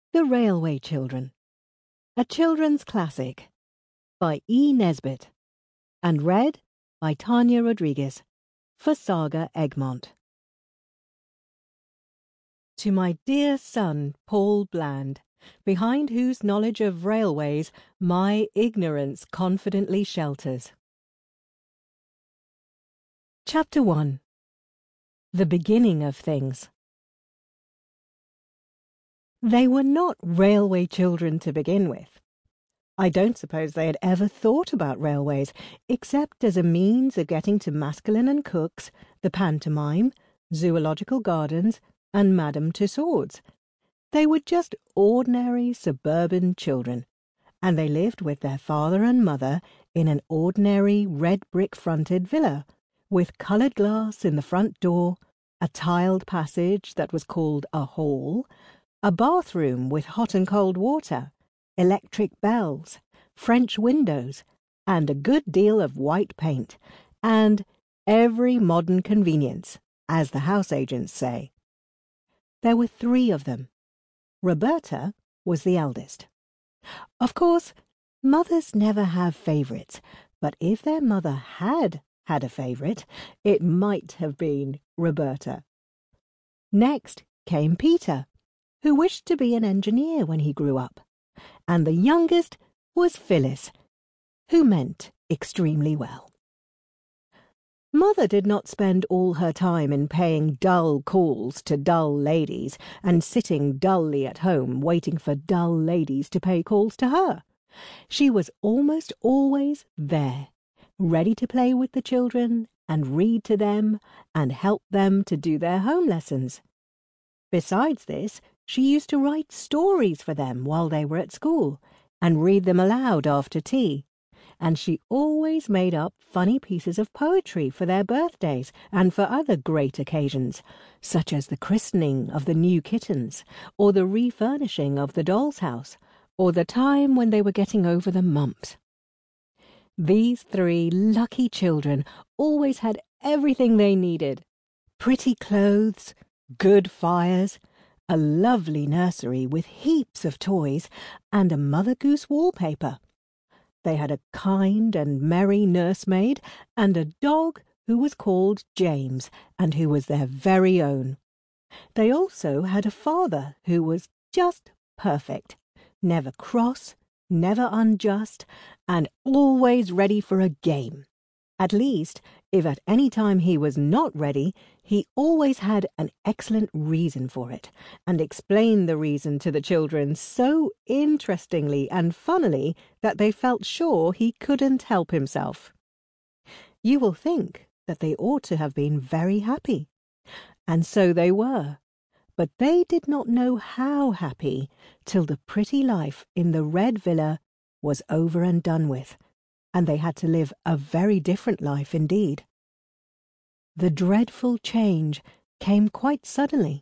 The Railway Children, a children's classic by E. Nesbit and read by Tanya Rodriguez for Saga Egmont. To my dear son, Paul Bland, behind whose knowledge of railways my ignorance confidently shelters. Chapter 1. The Beginning of Things. They were not railway children to begin with. I don't suppose they had ever thought about railways, except as a means of getting to Maskelyne and Cook's, the pantomime, zoological gardens, and Madame Tussauds. They were just ordinary suburban children, and they lived with their father and mother in an ordinary red brick-fronted villa, with coloured glass in the front door, a tiled passage that was called a hall, a bathroom with hot and cold water, electric bells, French windows, and a good deal of white paint, and every modern convenience, as the house agents say. There were 3 of them. Roberta was the eldest. Of course, mothers never have favourites, but if their mother had had a favourite, it might have been Roberta. Next came Peter, who wished to be an engineer when he grew up, and the youngest was Phyllis, who meant extremely well. Mother did not spend all her time in paying dull calls to dull ladies and sitting dully at home waiting for dull ladies to pay calls to her. She was almost always there, ready to play with the children and read to them and help them to do their home lessons. Besides this, she used to write stories for them while they were at school and read them aloud after tea. And she always made up funny pieces of poetry for their birthdays and for other great occasions, such as the christening of the new kittens, or the refurnishing of the doll's house, or the time when they were getting over the mumps. These 3 lucky children always had everything they needed: pretty clothes, good fires, a lovely nursery with heaps of toys, and a Mother Goose wallpaper. They had a kind and merry nursemaid and a dog who was called James and who was their very own. They also had a father who was just perfect, never cross, never unjust, and always ready for a game. At least, if at any time he was not ready, he always had an excellent reason for it, and explained the reason to the children so interestingly and funnily that they felt sure he couldn't help himself. You will think that they ought to have been very happy, and so they were, but they did not know how happy till the pretty life in the red villa was over and done with, and they had to live a very different life indeed. The dreadful change came quite suddenly.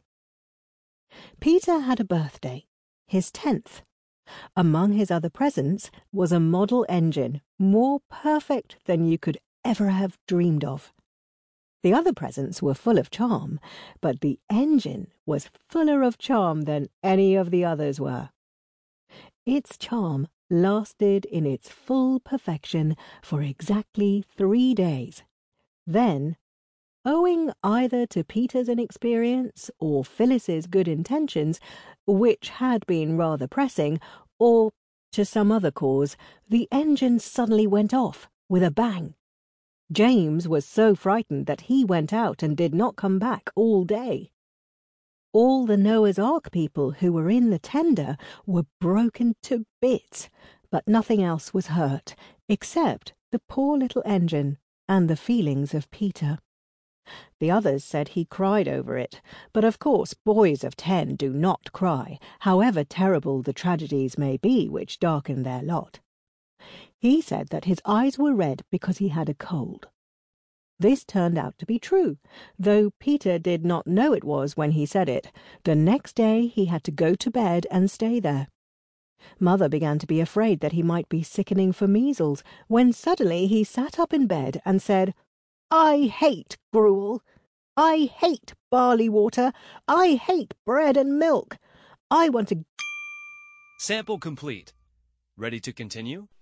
Peter had a birthday, his 10th. Among his other presents was a model engine more perfect than you could ever have dreamed of. The other presents were full of charm, but the engine was fuller of charm than any of the others were. Its charm lasted in its full perfection for exactly 3 days. Then, owing either to Peter's inexperience or Phyllis's good intentions, which had been rather pressing, or to some other cause, the engine suddenly went off with a bang. James was so frightened that he went out and did not come back all day. All the Noah's Ark people who were in the tender were broken to bits, but nothing else was hurt, except the poor little engine and the feelings of Peter. The others said he cried over it, but of course boys of 10 do not cry, however terrible the tragedies may be which darken their lot. He said that his eyes were red because he had a cold. This turned out to be true, though Peter did not know it was when he said it. The next day he had to go to bed and stay there. Mother began to be afraid that he might be sickening for measles, when suddenly he sat up in bed and said, "I hate gruel. I hate barley water. I hate bread and milk. I want to Sample complete. Ready to continue?